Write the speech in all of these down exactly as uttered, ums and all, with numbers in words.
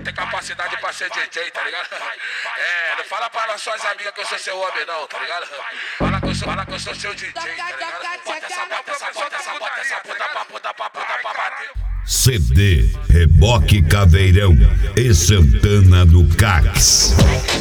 tem capacidade pra ser D J, tá ligado? É, não fala para suas amigas que eu sou seu homem não, tá ligado? Fala que eu sou, fala que eu sou seu D J, tá ligado? Bota essa, bota essa, bota essa, bota essa puta pra puta pra puta pra bater. C D Reboque Caveirão e Santana do Cax.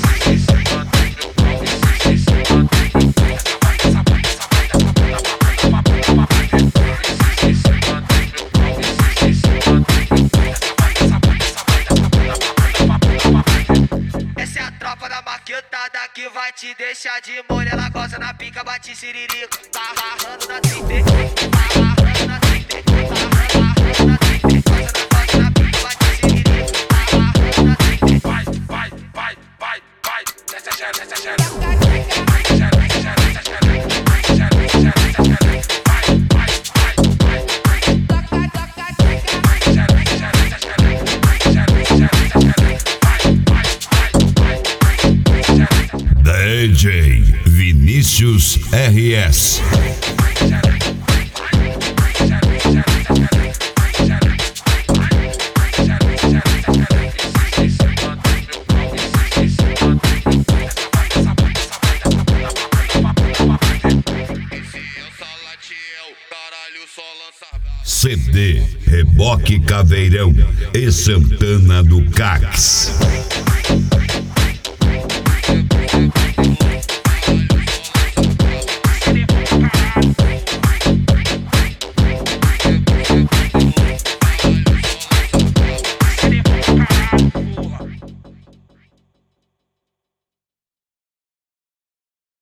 Essa é a tropa da maquetada que vai te deixar de molho. Ela goza na pica, bate siririca. Tá agarrando na trinta, tá agarrando na trinta, tá agarrando na trinta. Goza na pica, bate siririca. Tá agarrando na trinta. Vai, vai, vai, vai, vai. Desce gera, desce gera. Desce gera, desce gera, desce gera. Desce gera, desce gera, desce gera. Vai, vai, vai, vai. Desce gera, desce gera, desce gera. Desce gera, desce gera, desce gera. D J Vinícius R S. C D Reboque Caveirão e Santana do Cax.